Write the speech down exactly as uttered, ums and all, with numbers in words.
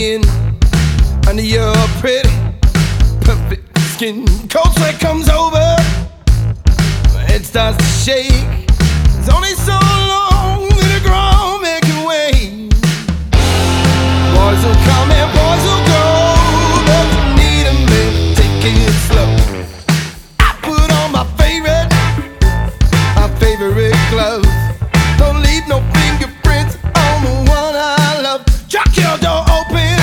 in under your pretty, perfect skin. Cold sweat comes over, my head starts to shake. It's only so long that a grown man can wait. Boys will come